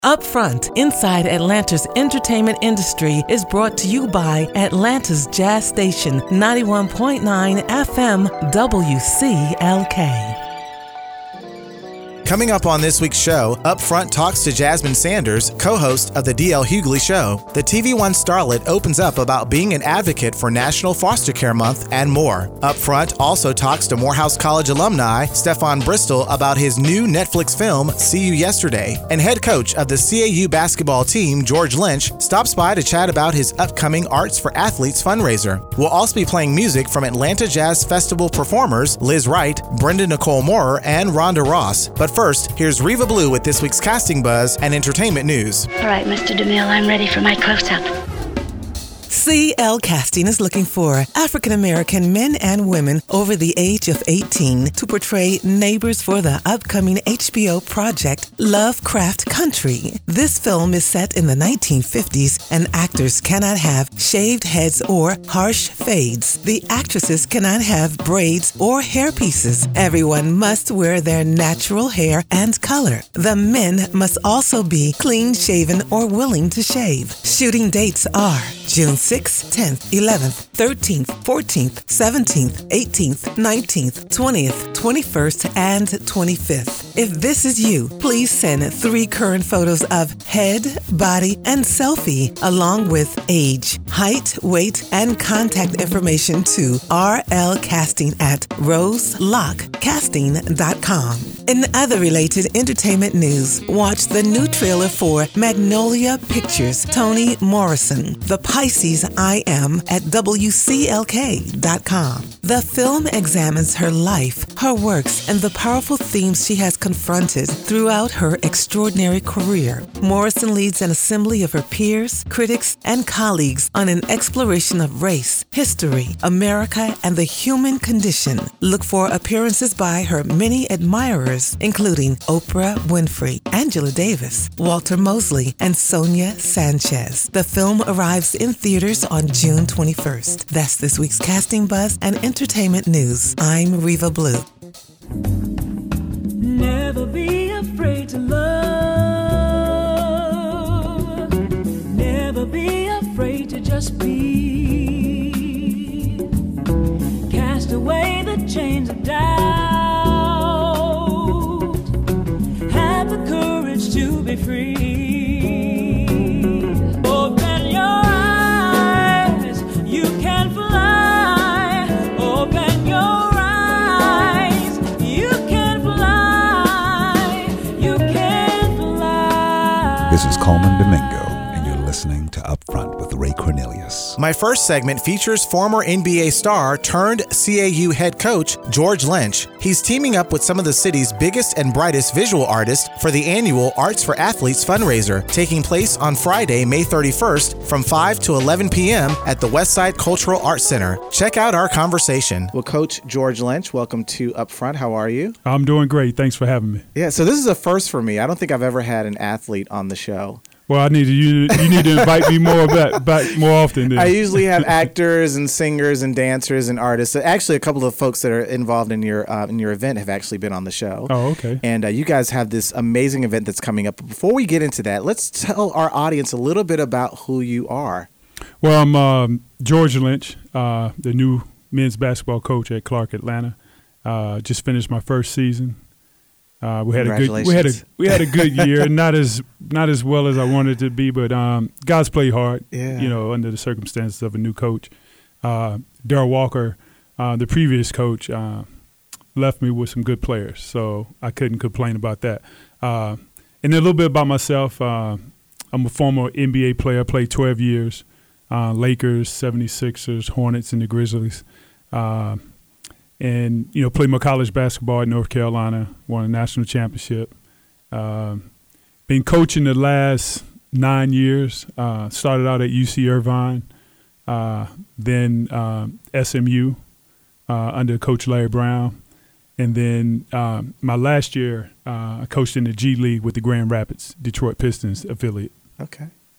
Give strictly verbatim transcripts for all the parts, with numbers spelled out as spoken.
Up Front, Inside Atlanta's entertainment industry is brought to you by Atlanta's Jazz Station, ninety-one point nine F M W C L K. Coming up on this week's show, Up Front talks to Jasmine Sanders, co-host of The D L Hughley Show. The T V one starlet opens up about being an advocate for National Foster Care Month and more. Up Front also talks to Morehouse College alumni Stefan Bristol about his new Netflix film, See You Yesterday. And head coach of the C A U basketball team, George Lynch, stops by to chat about his upcoming Arts for Athletes fundraiser. We'll also be playing music from Atlanta Jazz Festival performers Liz Wright, Brenda Nicole Moorer, and Rhonda Ross. But first, here's Reva Blue with this week's casting buzz and entertainment news. All right, Mister DeMille, I'm ready for my close-up. C L Casting is looking for African-American men and women over the age of eighteen to portray neighbors for the upcoming H B O project Lovecraft Country. This film is set in the nineteen fifties and actors cannot have shaved heads or harsh fades. The actresses cannot have braids or hairpieces. Everyone must wear their natural hair and color. The men must also be clean-shaven or willing to shave. Shooting dates are June sixth, tenth, eleventh, thirteenth, fourteenth, seventeenth, eighteenth, nineteenth, twentieth, twenty-first, and twenty-fifth. If this is you, please send three current photos of head, body, and selfie, along with age, height, weight, and contact information to rlcasting at roselockcasting dot com. In other related entertainment news, watch the new trailer for Magnolia Pictures' Toni Morrison, The Pisces I Am, at W C L K dot com. The film examines her life, her works, and the powerful themes she has confronted throughout her extraordinary career. Morrison leads an assembly of her peers, critics, and colleagues on an exploration of race, history, America, and the human condition. Look for appearances by her many admirers, including Oprah Winfrey, Angela Davis, Walter Mosley, and Sonia Sanchez. The film arrives in theaters on June twenty-first. That's this week's Casting Buzz and Entertainment News. I'm Reva Blue. Never be afraid to love. Never be afraid to just be. Cast away the chains of doubt. Have the courage to be free. Open your eyes, you can fly. Open your eyes, you can fly. You can fly. This is Coleman Domingo, and you're listening to Up Front with Ray Cornelius. My first segment features former N B A star turned C A U head coach George Lynch. He's teaming up with some of the city's biggest and brightest visual artists for the annual Arts for Athletes fundraiser, taking place on Friday, May thirty-first from five to eleven p.m. at the Westside Cultural Arts Center. Check out our conversation. Well, Coach George Lynch, welcome to Up Front. How are you? I'm doing great. Thanks for having me. Yeah, so this is a first for me. I don't think I've ever had an athlete on the show. Well, I need to, you. You need to invite me more back, back more often. Then. I usually have actors and singers and dancers and artists. Actually, a couple of folks that are involved in your uh, in your event have actually been on the show. Oh, okay. And uh, you guys have this amazing event that's coming up. But before we get into that, let's tell our audience a little bit about who you are. Well, I'm um, George Lynch, uh, the new men's basketball coach at Clark Atlanta. Uh, just finished my first season. Uh, we had a good we had a we had a good year, not as not as well as I wanted it to be, but um, guys play hard. Yeah. You know, under the circumstances of a new coach. Uh, Darryl Walker, uh, the previous coach, uh, left me with some good players, so I couldn't complain about that. Uh, and a little bit about myself. Uh, I'm a former N B A player. Played twelve years. Uh, Lakers, seventy-sixers, Hornets, and the Grizzlies. Uh, And, you know, played my college basketball at North Carolina, won a national championship. Uh, been coaching the last nine years. Uh, started out at U C Irvine, uh, then uh, S M U uh, under Coach Larry Brown. And then um, my last year, uh, I coached in the G League with the Grand Rapids, Detroit Pistons affiliate. Okay,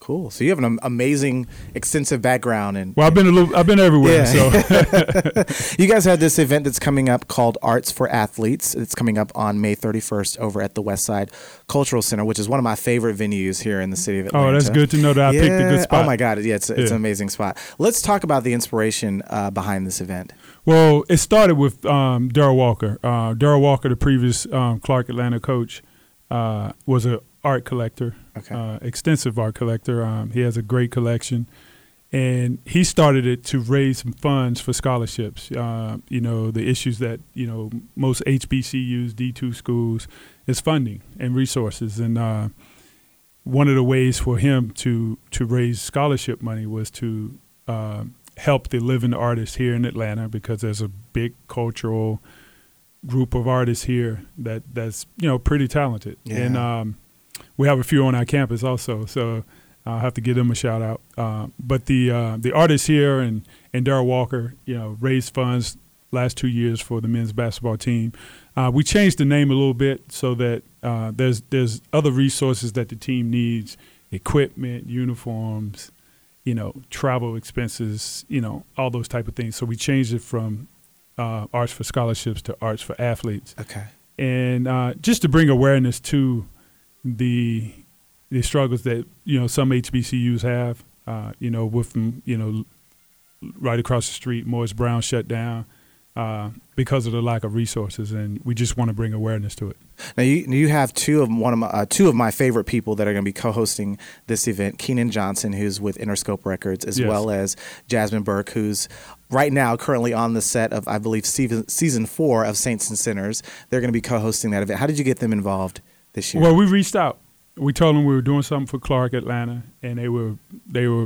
Cool. So you have an amazing, extensive background. And well, I've been a little, I've been everywhere. Yeah. So you guys have this event that's coming up called Arts for Athletes. It's coming up on May thirty-first over at the Westside Cultural Center, which is one of my favorite venues here in the city of Atlanta. Oh, that's good to know that I yeah. picked a good spot. Oh my God, yeah, it's, it's yeah. an amazing spot. Let's talk about the inspiration uh, behind this event. Well, it started with um, Darrell Walker. Uh, Darrell Walker, the previous um, Clark Atlanta coach, uh, was an art collector. Okay. Uh, extensive art collector. Um, he has a great collection, and he started it to raise some funds for scholarships. Uh, you know, the issues that you know most H B C Us, D two schools, is funding and resources. And uh, one of the ways for him to to raise scholarship money was to uh, help the living artists here in Atlanta, because there's a big cultural group of artists here that that's you know pretty talented. Yeah. And um, we have a few on our campus also, so I'll have to give them a shout out. Uh, but the uh, the artists here and, and Darrell Walker, you know, raised funds last two years for the men's basketball team. Uh, we changed the name a little bit so that uh, there's there's other resources that the team needs: equipment, uniforms, you know, travel expenses, you know, all those type of things. So we changed it from uh, Arts for Scholarships to Arts for Athletes. Okay. And uh, just to bring awareness to the the struggles that you know some H B C Us have, uh, you know, with you know, right across the street, Morris Brown shut down uh, because of the lack of resources, and we just want to bring awareness to it. Now you you have two of one of my uh, two of my favorite people that are going to be co-hosting this event: Keenan Johnson, who's with Interscope Records, as Yes. well as Jasmine Burke, who's right now currently on the set of, I believe, season season four of Saints and Sinners. They're going to be co-hosting that event. How did you get them involved this year? Well, we reached out. We told them we were doing something for Clark Atlanta, and they were they were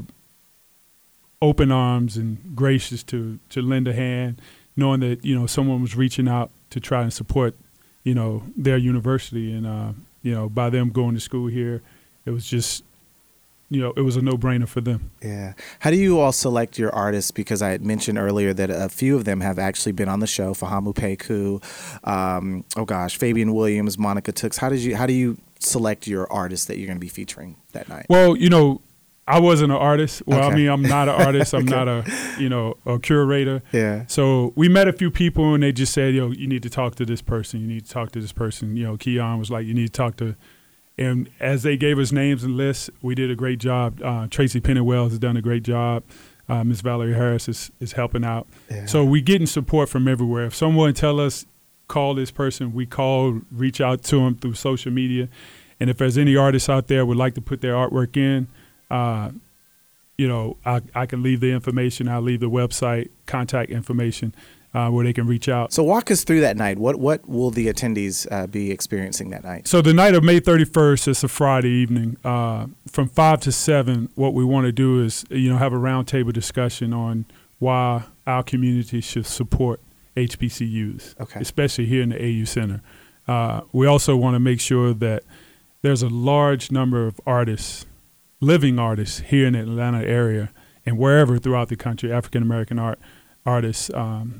open arms and gracious to to lend a hand, knowing that you know someone was reaching out to try and support you know their university, and uh, you know by them going to school here, it was just you know it was a no-brainer for them. Yeah. How do you all select your artists? Because I had mentioned earlier that a few of them have actually been on the show. Fahamu Peku, um, oh gosh, Fabian Williams, Monica Tooks. How did you? How do you select your artists that you're going to be featuring that night? Well, you know, I wasn't an artist. Well, Okay. I mean, I'm not an artist. I'm Okay. not a, you know, a curator. Yeah. So we met a few people, and they just said, yo, you need to talk to this person. You need to talk to this person. You know, Keon was like, you need to talk to, and as they gave us names and lists, we did a great job. Uh, Tracy Pennywell has done a great job. Uh, Miss Valerie Harris is, is helping out. Yeah. So we getting support from everywhere. If someone tell us, call this person, we call, reach out to them through social media. And if there's any artists out there would like to put their artwork in, uh, you know, I, I can leave the information. I'll leave the website, contact information, uh, where they can reach out. So walk us through that night. What what will the attendees uh, be experiencing that night? So the night of May thirty-first, it's a Friday evening. Uh, from five to seven, what we want to do is, you know, have a roundtable discussion on why our community should support H B C Us, Okay. especially here in the A U Center. Uh, we also want to make sure that there's a large number of artists, living artists here in the Atlanta area and wherever throughout the country, African-American art artists. Um,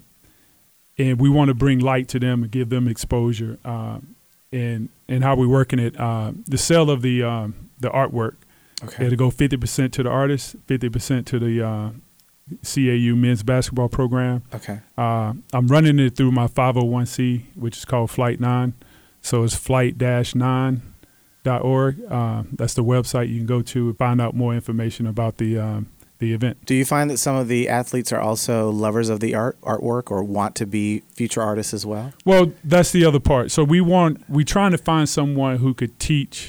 and we want to bring light to them and give them exposure. Uh, and and how we're working it, uh, the sale of the um, the artwork, Okay. it'll go fifty percent to the artists, fifty percent to the uh, C A U men's basketball program. Okay. Uh, I'm running it through my five oh one c, which is called Flight nine. So it's flight dash nine dot org. Uh, that's the website you can go to and find out more information about the um, the event. Do you find that some of the athletes are also lovers of the art artwork or want to be future artists as well? Well, that's the other part. So we want we trying to find someone who could teach,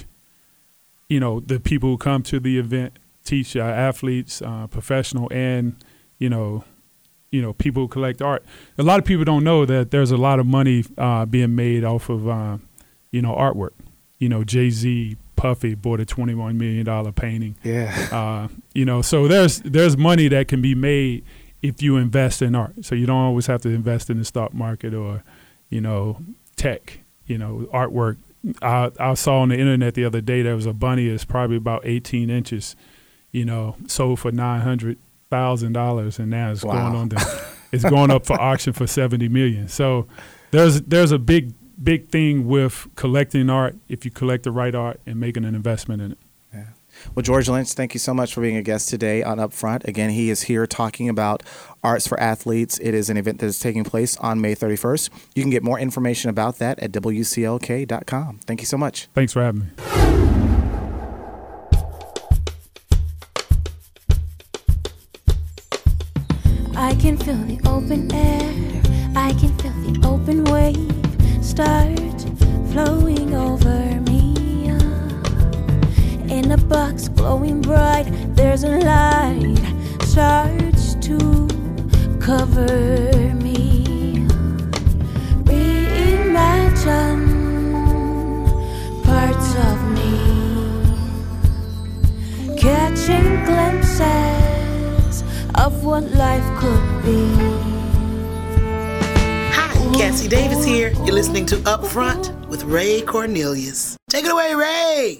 you know, the people who come to the event, teach uh, athletes, uh, professional, and you know, you know, people who collect art. A lot of people don't know that there's a lot of money uh, being made off of, uh, you know, artwork. You know, Jay-Z, Puffy bought a twenty-one million dollars painting. Yeah. Uh, you know, so there's there's money that can be made if you invest in art. So you don't always have to invest in the stock market or, you know, tech, you know, artwork. I, I saw on the internet the other day there was a bunny that's probably about eighteen inches, you know, sold for nine hundred thousand dollars, and now it's Wow. going on to, it's going up for auction for seventy million dollars. So there's there's a big big thing with collecting art if you collect the right art and making an investment in it. Yeah. Well, George Lynch, thank you so much for being a guest today on Upfront. Again, he is here talking about Arts for Athletes. It is an event that is taking place on May thirty-first. You can get more information about that at W C L K dot com. Thank you so much. Thanks for having me. I can feel the open air, I can feel the open wave start flowing over me. In a box glowing bright, there's a light starts to cover me. Reimagine parts of me, catching glimpses of what life could be. Hi, Cassie Davis here. You're listening to Upfront with Ray Cornelius. Take it away, Ray!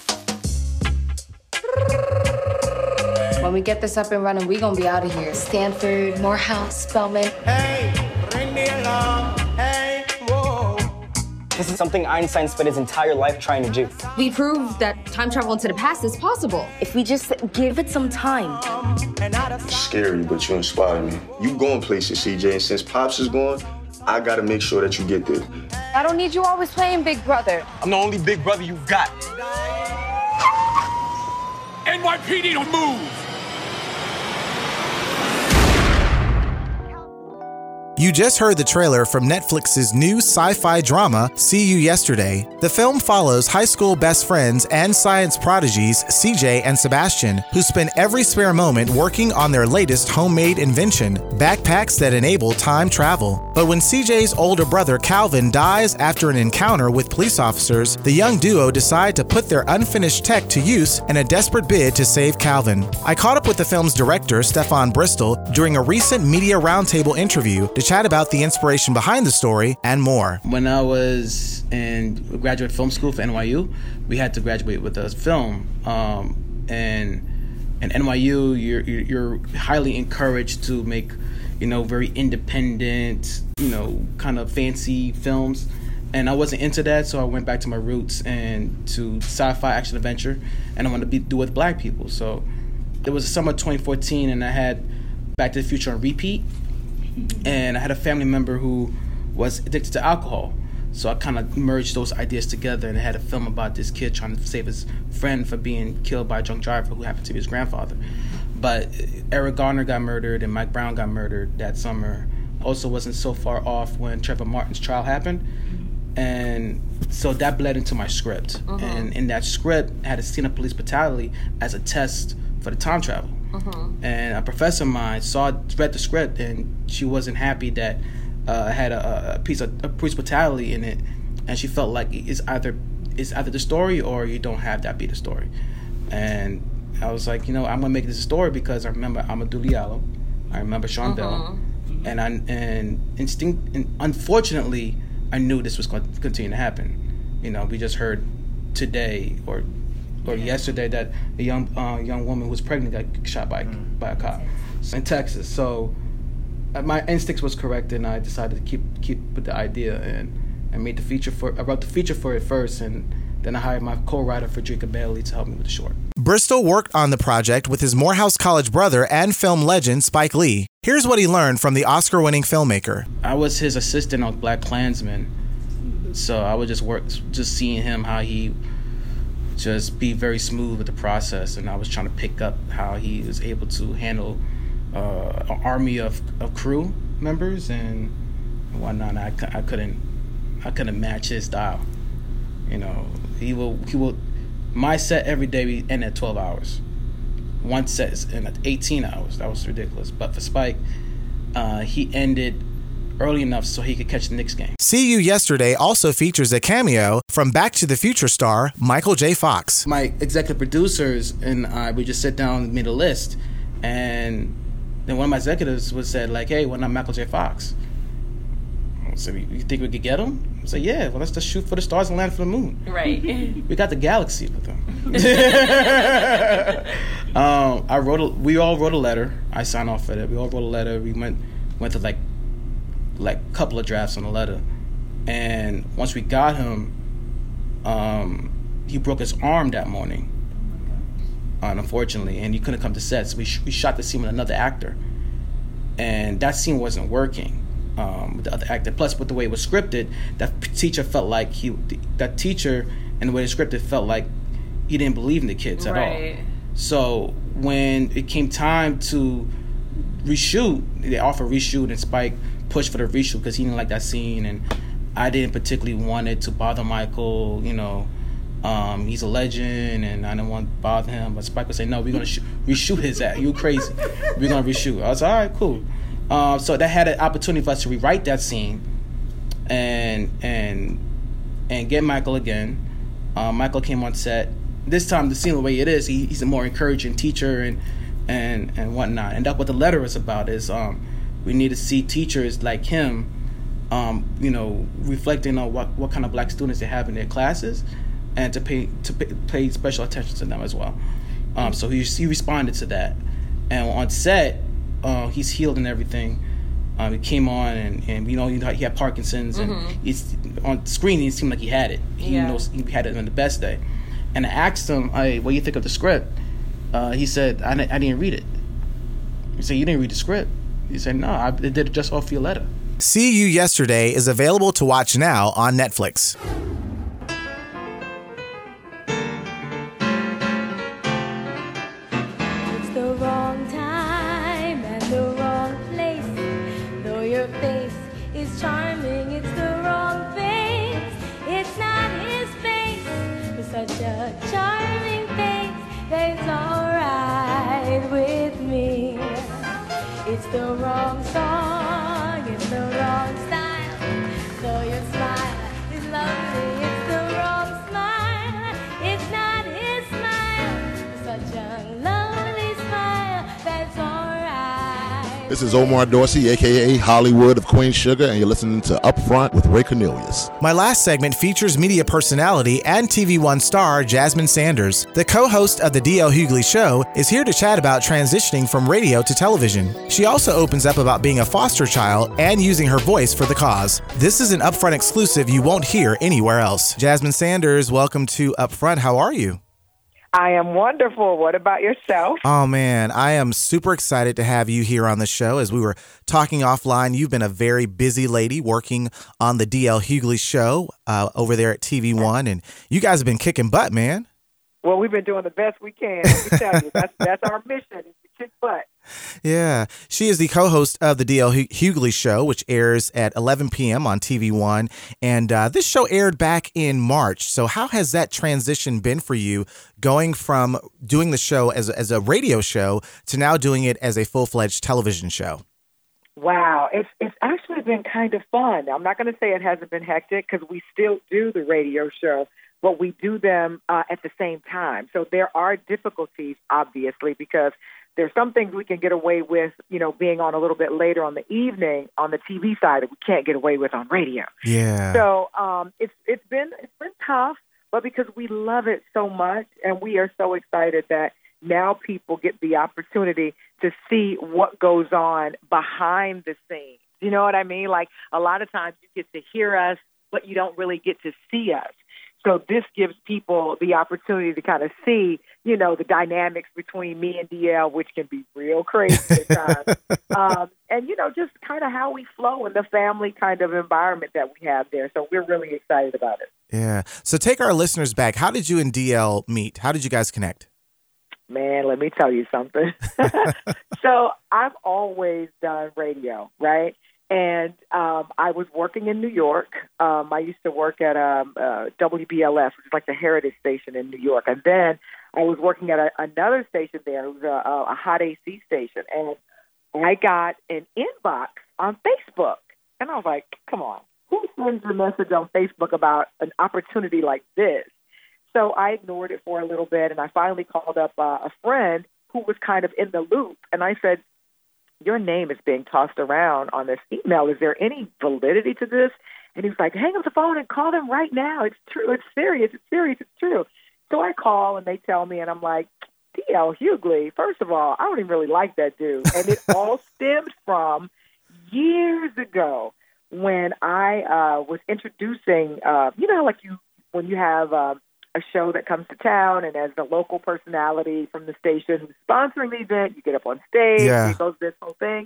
When we get this up and running, we gonna be out of here. Stanford, Morehouse, Spelman. Hey, ring the alarm. Hey, whoa. This is something Einstein spent his entire life trying to do. We proved that time travel into the past is possible. If we just give it some time. It's scary, but you inspire me. You going places, C J, and since Pops is gone, I gotta make sure that you get there. I don't need you always playing Big Brother. I'm the only big brother you've got. N Y P D don't move! You just heard the trailer from Netflix's new sci-fi drama, See You Yesterday. The film follows high school best friends and science prodigies C J and Sebastian, who spend every spare moment working on their latest homemade invention, backpacks that enable time travel. But when C J's older brother Calvin dies after an encounter with police officers, the young duo decide to put their unfinished tech to use in a desperate bid to save Calvin. I caught up with the film's director, Stefan Bristol, during a recent media roundtable interview to chat about the inspiration behind the story and more. When I was in graduate film school for N Y U, we had to graduate with a film. Um, and in N Y U, you're, you're highly encouraged to make, you know, very independent, you know, kind of fancy films. And I wasn't into that, so I went back to my roots and to sci-fi action adventure, and I wanted to be, do it with black people. So it was the summer of twenty fourteen, and I had Back to the Future on repeat. And I had a family member who was addicted to alcohol. So I kind of merged those ideas together and I had a film about this kid trying to save his friend from being killed by a drunk driver who happened to be his grandfather. But Eric Garner got murdered and Mike Brown got murdered that summer. Also wasn't so far off when Trevor Martin's trial happened. And so that bled into my script. Uh-huh. And in that script, I had a scene of police brutality as a test for the time travel. Uh-huh. And a professor of mine saw, read the script, and she wasn't happy that uh, I had a, a piece of a police brutality in it, and she felt like it's either it's either the story or you don't have that be the story. And I was like, you know, I'm gonna make this a story because I remember Amadou Diallo, I remember Sean uh-huh. Bell, and I and instinct and unfortunately, I knew this was going to continue to happen. You know, we just heard today or. Or yeah. yesterday that a young uh, young woman who was pregnant got shot by mm. by a cop in Texas. So uh, my instincts was correct, and I decided to keep keep with the idea and and made the feature for. I wrote the feature for it first, and then I hired my co-writer Frederica Bailey to help me with the short. Bristol worked on the project with his Morehouse College brother and film legend Spike Lee. Here's what he learned from the Oscar-winning filmmaker. I was his assistant on Black Klansman, so I would just work, just seeing him how he. Just be very smooth with the process, and I was trying to pick up how he was able to handle uh, an army of, of crew members and whatnot. I, I couldn't I couldn't match his style. You know, he will he will my set every day we end at twelve hours. One set is in at eighteen hours. That was ridiculous. But for Spike, uh, he ended early enough so he could catch the Knicks game. See You Yesterday also features a cameo from Back to the Future star Michael J. Fox. My executive producers and I, we just sit down and made a list, and then one of my executives was said like, "Hey, why not Michael J. Fox?" I said, "You think we could get him?" I said, "Yeah, well, let's just shoot for the stars and land for the moon." Right. We got the galaxy with him. um, I wrote. A, we all wrote a letter. I signed off for it. We all wrote a letter. We went went to like. like a couple of drafts on the letter, and once we got him, um, he broke his arm that morning, uh, unfortunately, and he couldn't come to set. So we, sh- we shot the scene with another actor, and that scene wasn't working um, with the other actor. Plus, with the way it was scripted, that p- teacher felt like he, that teacher, and the way it was scripted felt like he didn't believe in the kids at Right. all. So when it came time to reshoot, they offered reshoot, and Spike pushed for the reshoot because he didn't like that scene, and I didn't particularly want it to bother Michael. You know, um, he's a legend, and I didn't want to bother him. But Spike would say, "No, we're gonna sh- reshoot his ass. You crazy? We're gonna reshoot." I was like, "All right, cool." Uh, so that had an opportunity for us to rewrite that scene, and and and get Michael again. Uh, Michael came on set. This time, the scene the way it is, he, he's a more encouraging teacher and and and whatnot. And that's what the letter is about. Is um, we need to see teachers like him, um, you know, reflecting on what, what kind of black students they have in their classes, and to pay to pay, pay special attention to them as well. Um, so he he responded to that, and on set, uh, he's healed and everything. Um, he came on and, and you know he had Parkinson's, and Mhm. he's on screen. He seemed like he had it. He Yeah. knows he had it on the best day. And I asked him, "Hey, what do you think of the script?" Uh, he said, I, I didn't read it." He said, "You didn't read the script?" He said, "No, I did it just off your letter." See You Yesterday is available to watch now on Netflix. It's the wrong time and the wrong place. Though your face is charming, it's the wrong face. It's not his face. It's such a charming face. That's alright with me. It's the wrong song in the wrong style. Though your smile is lovely, it's the wrong smile. It's not his smile. It's such a lovely smile. That's alright. This is Omar Dorsey, a k a. Hollywood of Queen Sugar, and you're listening to Upfront with Ray Cornelius. My last segment features media personality and T V One star Jasmine Sanders. The co-host of The D L Hughley Show is here to chat about transitioning from radio to television. She also opens up about being a foster child and using her voice for the cause. This is an Upfront exclusive you won't hear anywhere else. Jasmine Sanders, welcome to Upfront. How are you? I am wonderful. What about yourself? Oh, man, I am super excited to have you here on the show. As we were talking offline, you've been a very busy lady working on the D L Hughley Show uh, over there at T V One, and you guys have been kicking butt, man. Well, we've been doing the best we can. Let me tell you, that's, that's our mission, is to kick butt. Yeah. She is the co-host of the D L Hughley Show, which airs at eleven p.m. on T V One. And uh, this show aired back in March. So how has that transition been for you, going from doing the show as, as a radio show to now doing it as a full-fledged television show? Wow, it's it's actually been kind of fun. I'm not going to say it hasn't been hectic because we still do the radio show, but we do them uh, at the same time. So there are difficulties, obviously, because there's some things we can get away with, you know, being on a little bit later on the evening on the T V side that we can't get away with on radio. Yeah. So um, it's it's been it's been tough, but because we love it so much and we are so excited that now people get the opportunity to see what goes on behind the scenes. You know what I mean? Like a lot of times you get to hear us, but you don't really get to see us. So this gives people the opportunity to kind of see, you know, the dynamics between me and D L, which can be real crazy at times. um, and, you know, just kind of how we flow in the family kind of environment that we have there. So we're really excited about it. Yeah. So take our listeners back. How did you and D L meet? How did you guys connect? Man, let me tell you something. So I've always done radio, right? And um, I was working in New York. Um, I used to work at um, uh, W B L S, which is like the Heritage Station in New York. And then I was working at a, another station there. It was a, a hot A C station. And I got an inbox on Facebook. And I was like, come on, who sends a message on Facebook about an opportunity like this? So I ignored it for a little bit, and I finally called up uh, a friend who was kind of in the loop. And I said, your name is being tossed around on this email. Is there any validity to this? And he was like, hang up the phone and call them right now. It's true. It's serious. It's serious. It's true. So I call, and they tell me, and I'm like, D L Hughley, first of all, I don't even really like that dude. And it all stemmed from years ago when I uh, was introducing, uh, you know, like you when you have um, a show that comes to town, and as the local personality from the station who's sponsoring the event, you get up on stage, Yeah. it goes this whole thing.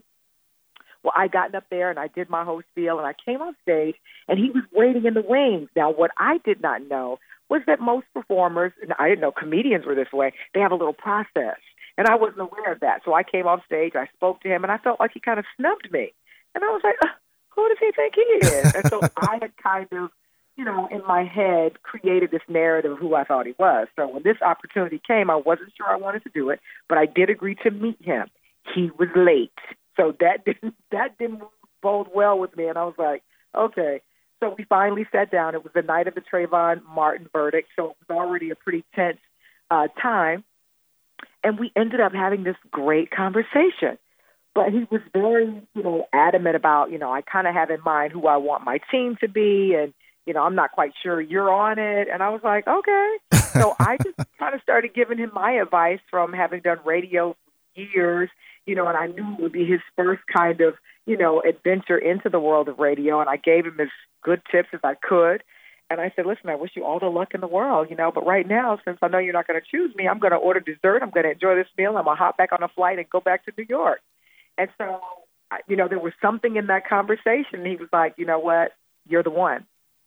Well, I got up there and I did my whole spiel, and I came on stage, and he was waiting in the wings. Now, what I did not know was that most performers, and I didn't know comedians were this way, they have a little process, and I wasn't aware of that. So I came off stage, I spoke to him, and I felt like he kind of snubbed me. And I was like, uh, who does he think he is? And so I had kind of, you know, in my head, created this narrative of who I thought he was. So when this opportunity came, I wasn't sure I wanted to do it, but I did agree to meet him. He was late. So that didn't that didn't bode well with me, and I was like, okay. So we finally sat down. It was the night of the Trayvon Martin verdict, so it was already a pretty tense uh, time, and we ended up having this great conversation. But he was very, you know, adamant about, you know, I kind of have in mind who I want my team to be, and you know, I'm not quite sure you're on it. And I was like, okay. So I just kind of started giving him my advice from having done radio for years. You know, and I knew it would be his first kind of, you know, adventure into the world of radio. And I gave him as good tips as I could. And I said, listen, I wish you all the luck in the world, you know, but right now, since I know you're not going to choose me, I'm going to order dessert. I'm going to enjoy this meal. I'm going to hop back on a flight and go back to New York. And so, you know, there was something in that conversation. He was like, you know what, you're the one.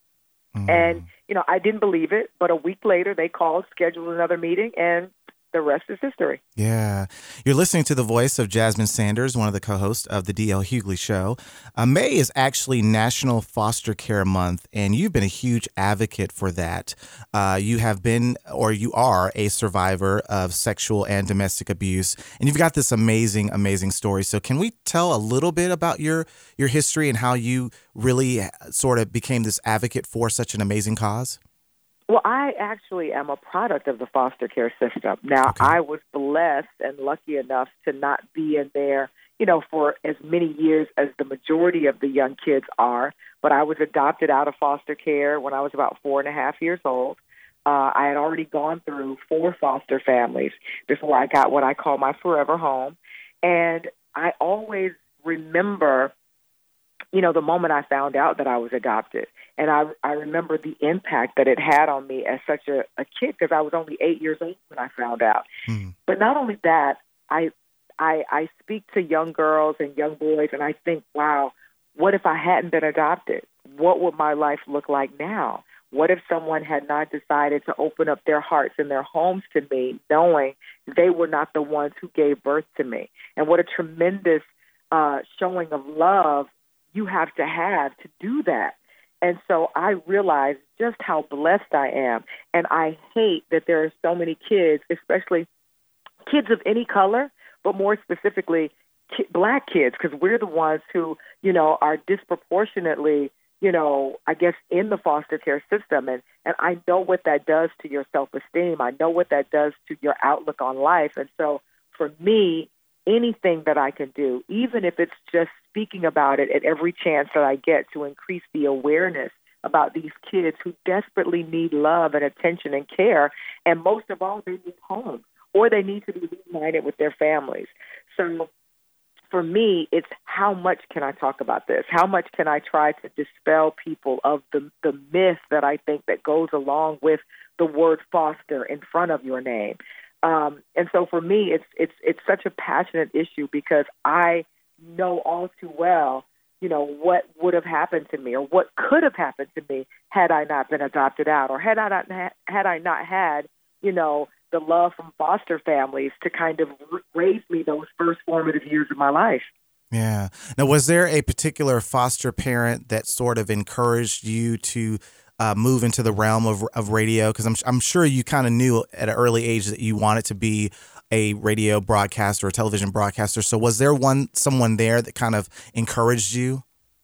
Mm. And, you know, I didn't believe it. But a week later, they called, scheduled another meeting, and the rest is history. Yeah. You're listening to the voice of Jasmine Sanders, one of the co-hosts of the D L Hughley Show. Uh, May is actually National Foster Care Month, and you've been a huge advocate for that. Uh, you have been, or you are, a survivor of sexual and domestic abuse, and you've got this amazing, amazing story. So can we tell a little bit about your, your history and how you really sort of became this advocate for such an amazing cause? Well, I actually am a product of the foster care system. Now, okay. I was blessed and lucky enough to not be in there, you know, for as many years as the majority of the young kids are. But I was adopted out of foster care when I was about four and a half years old. Uh, I had already gone through four foster families before I got what I call my forever home. And I always remember, you know, the moment I found out that I was adopted. And I, I remember the impact that it had on me as such a, a kid, because I was only eight years old when I found out. Mm. But not only that, I, I I speak to young girls and young boys, and I think, wow, what if I hadn't been adopted? What would my life look like now? What if someone had not decided to open up their hearts and their homes to me, knowing they were not the ones who gave birth to me? And what a tremendous uh, showing of love you have to have to do that. And so I realized just how blessed I am. And I hate that there are so many kids, especially kids of any color, but more specifically ki- black kids, because we're the ones who, you know, are disproportionately, you know, I guess in the foster care system. And, and I know what that does to your self-esteem. I know what that does to your outlook on life. And so for me, anything that I can do, even if it's just speaking about it at every chance that I get to increase the awareness about these kids who desperately need love and attention and care. And most of all, they need home, or they need to be reunited with their families. So for me, it's how much can I talk about this? How much can I try to dispel people of the, the myth that I think that goes along with the word foster in front of your name? Um, and so for me, it's it's it's such a passionate issue, because I know all too well, you know, what would have happened to me, or what could have happened to me had I not been adopted out, or had I not had I not had, you know, the love from foster families to kind of raise me those first formative years of my life. Yeah. Now, was there a particular foster parent that sort of encouraged you to Uh, move into the realm of of radio? Because I'm I'm sure you kind of knew at an early age that you wanted to be a radio broadcaster or a television broadcaster. So was there one someone there that kind of encouraged you?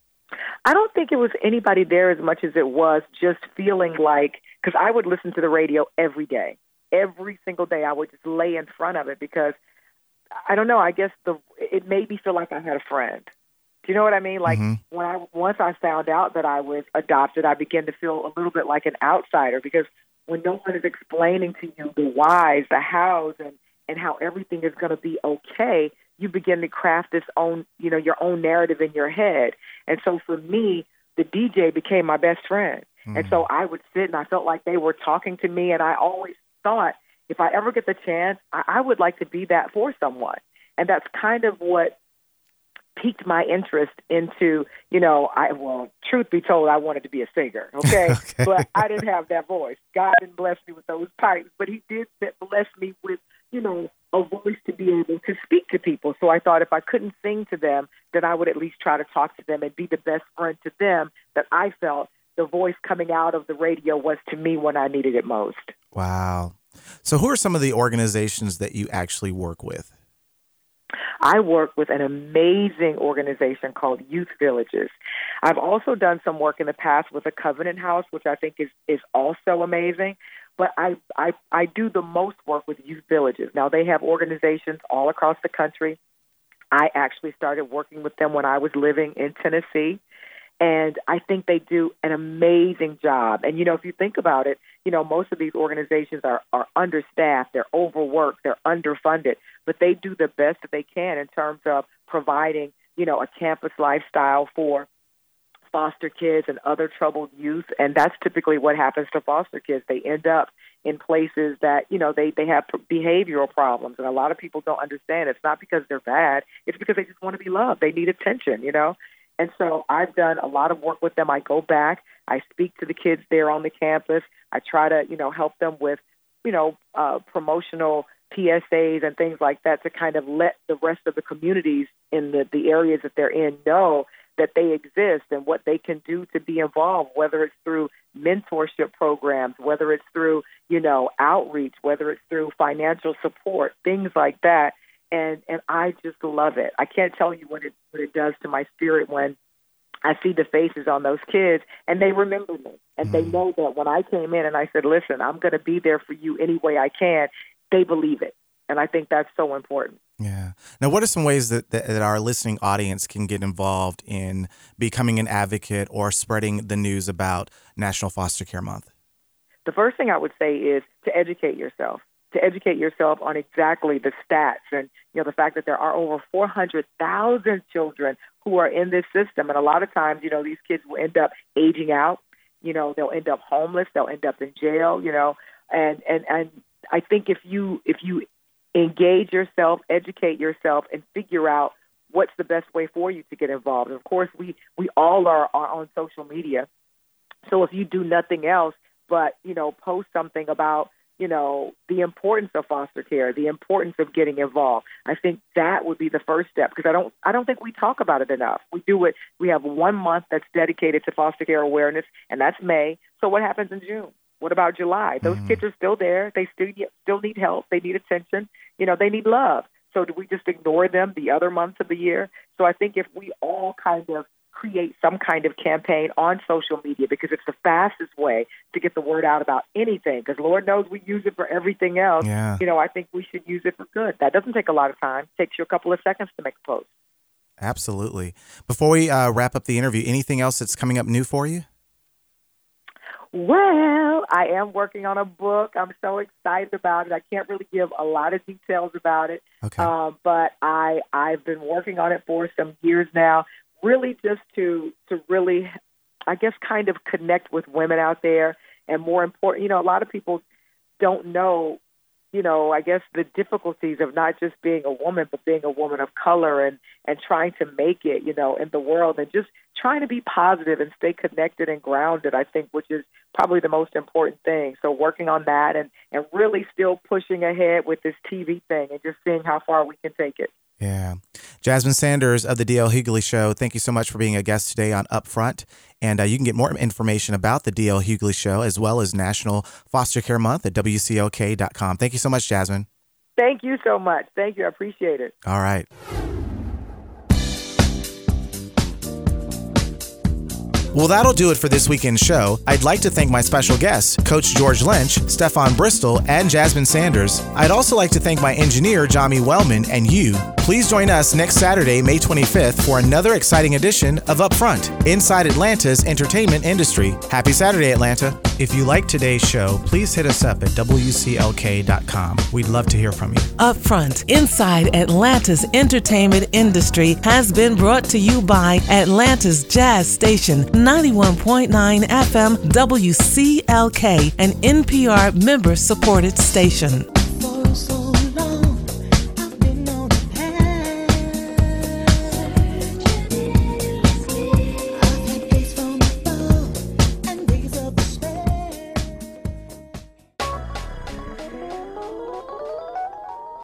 I don't think it was anybody there as much as it was just feeling like, because I would listen to the radio every day, every single day. I would just lay in front of it because I don't know. I guess the it made me feel like I had a friend. Do you know what I mean? Like mm-hmm. when I once I found out that I was adopted, I began to feel a little bit like an outsider, because when no one is explaining to you the whys, the hows, and, and how everything is going to be okay, you begin to craft this own, you know, your own narrative in your head. And so for me, the D J became my best friend. Mm. And so I would sit and I felt like they were talking to me. And I always thought, if I ever get the chance, I, I would like to be that for someone. And that's kind of what piqued my interest into, you know, I well, truth be told, I wanted to be a singer, okay? okay? But I didn't have that voice. God didn't bless me with those pipes, but he did bless me with, you know, a voice to be able to speak to people. So I thought if I couldn't sing to them, then I would at least try to talk to them and be the best friend to them that I felt the voice coming out of the radio was to me when I needed it most. Wow. So who are some of the organizations that you actually work with? I work with an amazing organization called Youth Villages. I've also done some work in the past with a Covenant House, which I think is, is also amazing. But I, I, I do the most work with Youth Villages. Now, they have organizations all across the country. I actually started working with them when I was living in Tennessee. And I think they do an amazing job. And, you know, if you think about it, you know, most of these organizations are, are understaffed, they're overworked, they're underfunded, but they do the best that they can in terms of providing, you know, a campus lifestyle for foster kids and other troubled youth. And that's typically what happens to foster kids. They end up in places that, you know, they, they have behavioral problems. And a lot of people don't understand. It's not because they're bad. It's because they just want to be loved. They need attention, you know. And so I've done a lot of work with them. I go back, I speak to the kids there on the campus. I try to, you know, help them with, you know, uh, promotional P S As and things like that to kind of let the rest of the communities in the, the areas that they're in know that they exist and what they can do to be involved, whether it's through mentorship programs, whether it's through, you know, outreach, whether it's through financial support, things like that. And and I just love it. I can't tell you what it what it does to my spirit when I see the faces on those kids and they remember me. And mm. they know that when I came in and I said, listen, I'm going to be there for you any way I can, they believe it. And I think that's so important. Yeah. Now, what are some ways that, that, that our listening audience can get involved in becoming an advocate or spreading the news about National Foster Care Month? The first thing I would say is to educate yourself. to educate yourself on exactly the stats and, you know, the fact that there are over four hundred thousand children who are in this system. And a lot of times, you know, these kids will end up aging out. You know, they'll end up homeless. They'll end up in jail, you know. And, and, and I think if you if you engage yourself, educate yourself, and figure out what's the best way for you to get involved. And of course, we, we all are, are on social media. So if you do nothing else but, you know, post something about, you know, the importance of foster care, the importance of getting involved. I think that would be the first step because I don't I don't think we talk about it enough. We do it. We have one month that's dedicated to foster care awareness, and that's May. So what happens in June? What about July? Those mm-hmm. kids are still there. They still still need help. They need attention. You know, they need love. So do we just ignore them the other months of the year? So I think if we all kind of create some kind of campaign on social media because it's the fastest way to get the word out about anything because Lord knows we use it for everything else. Yeah. You know, I think we should use it for good. That doesn't take a lot of time. It takes you a couple of seconds to make a post. Absolutely. Before we uh, wrap up the interview, anything else that's coming up new for you? Well, I am working on a book. I'm so excited about it. I can't really give a lot of details about it, okay. um, but I, I've been working on it for some years now. Really just to to really, I guess, kind of connect with women out there. And more important, you know, a lot of people don't know, you know, I guess the difficulties of not just being a woman, but being a woman of color and, and trying to make it, you know, in the world and just trying to be positive and stay connected and grounded, I think, which is probably the most important thing. So working on that and, and really still pushing ahead with this T V thing and just seeing how far we can take it. Yeah. Jasmine Sanders of the D L Hughley Show, thank you so much for being a guest today on Upfront. And uh, you can get more information about the D L Hughley Show as well as National Foster Care Month at W C O K dot com. Thank you so much, Jasmine. Thank you so much. Thank you. I appreciate it. All right. Well, that'll do it for this weekend's show. I'd like to thank my special guests, Coach George Lynch, Stefan Bristol, and Jasmine Sanders. I'd also like to thank my engineer, Jami Wellman, and you. Please join us next Saturday, May twenty-fifth, for another exciting edition of Upfront, inside Atlanta's entertainment industry. Happy Saturday, Atlanta. If you like today's show, please hit us up at W C L K dot com. We'd love to hear from you. Upfront, inside Atlanta's entertainment industry, has been brought to you by Atlanta's Jazz Station, ninety-one point nine F M W C L K, an N P R member-supported station.